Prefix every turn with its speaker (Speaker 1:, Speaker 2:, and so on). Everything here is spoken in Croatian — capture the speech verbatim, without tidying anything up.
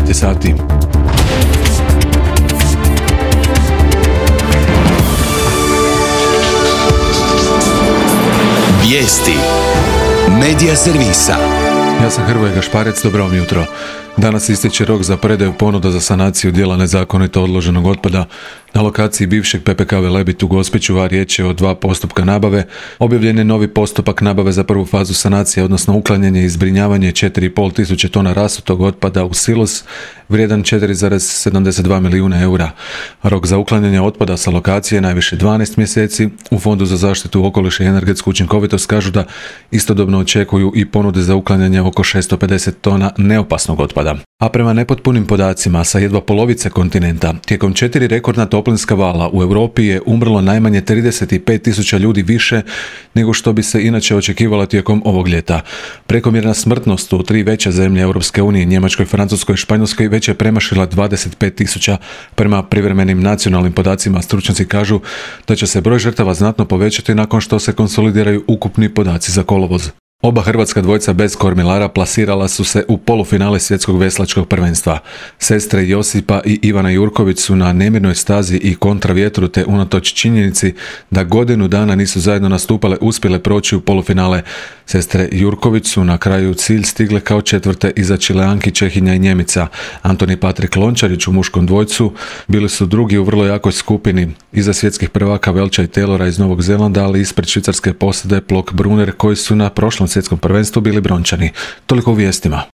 Speaker 1: devet je sati.
Speaker 2: Vijesti Medija servisa.
Speaker 1: Ja sam Hrvoje Gašparec, dobro vam jutro. Danas ističe rok za predaju ponuda za sanaciju dijela nezakonito odloženog otpada na lokaciji bivšeg P P K Velebit u Gospiću, a riječ je o dva postupka nabave. Objavljen je novi postupak nabave za prvu fazu sanacije, odnosno uklanjanje i zbrinjavanje četiri i pol tisuće tona rasutog otpada u silos vrijedan četiri zarez sedamdeset dva milijuna eura. Rok za uklanjanje otpada sa lokacije je najviše dvanaest mjeseci. U Fondu za zaštitu okoliša i energetsku učinkovitost kažu da istodobno očekuju i ponude za uklanjanje oko šesto pedeset tona neopasnog otpada. A prema nepotpunim podacima sa jedva polovice kontinenta, tijekom četiri rekordna toplinska vala u Europi je umrlo najmanje trideset pet tisuća ljudi više nego što bi se inače očekivalo tijekom ovog ljeta. Prekomjerna smrtnost u tri veće zemlje Europske unije, Njemačkoj, Francuskoj i Španjolskoj, već je premašila dvadeset pet tisuća. Prema privremenim nacionalnim podacima stručnjaci kažu da će se broj žrtava znatno povećati nakon što se konsolidiraju ukupni podaci za kolovoz. Oba hrvatska dvojca bez kormilara plasirala su se u polufinale svjetskog veslačkog prvenstva. Sestre Josipa i Ivana Jurković su na nemirnoj stazi i kontravjetru, te unatoč činjenici da godinu dana nisu zajedno nastupale, uspjele proći u polufinale. Sestre Jurković su na kraju cilj stigle kao četvrte iza Čileanki, Čehinja i Njemica. Antoni Patrik Lončarić u muškom dvojcu bili su drugi u vrlo jakoj skupini iza svjetskih prvaka Velča i Taylora iz Novog Zelanda, ali ispred švicarske posade Plock Brunner koji su na prošlom svjetskom prvenstvu bili brončani. Toliko u vijestima.